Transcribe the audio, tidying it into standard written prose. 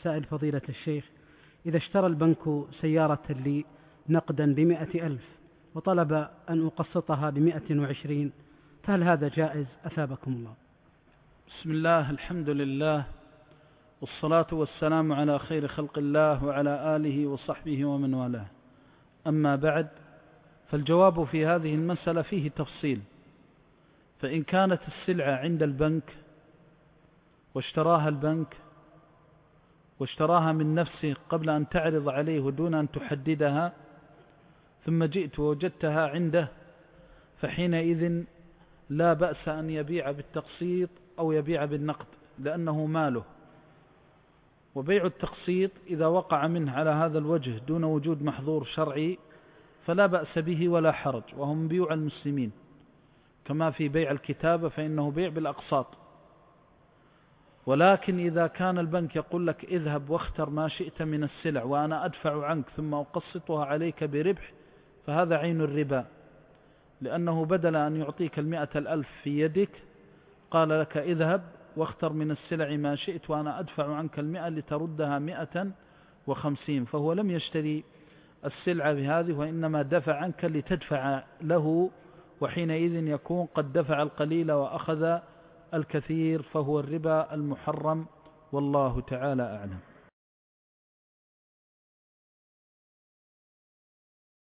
سائل فضيلة الشيخ: إذا اشترى البنك سيارة لي نقدا ب100,000 وطلب أن أقسطها ب120، فهل هذا جائز أثابكم الله؟ بسم الله، الحمد لله، والصلاة والسلام على خير خلق الله وعلى آله وصحبه ومن والاه. أما بعد، فالجواب في هذه المسألة فيه تفصيل. فإن كانت السلعة عند البنك واشتراها البنك واشتراها من نفسه قبل أن تعرض عليه ودون أن تحددها، ثم جئت ووجدتها عنده، فحينئذ لا بأس أن يبيع بالتقسيط أو يبيع بالنقد، لأنه ماله. وبيع التقسيط إذا وقع منه على هذا الوجه دون وجود محظور شرعي فلا بأس به ولا حرج، وهم بيوع المسلمين، كما في بيع الكتابة فإنه بيع بالأقساط. ولكن إذا كان البنك يقول لك اذهب واختر ما شئت من السلع وأنا أدفع عنك ثم أقسطها عليك بربح، فهذا عين الربا، لأنه بدل أن يعطيك 100,000 في يدك قال لك اذهب واختر من السلع ما شئت وأنا أدفع عنك 100 لتردها 150، فهو لم يشتري السلعة بهذه، وإنما دفع عنك لتدفع له، وحينئذ يكون قد دفع القليل وأخذ الكثير، فهو الربا المحرم، والله تعالى أعلم.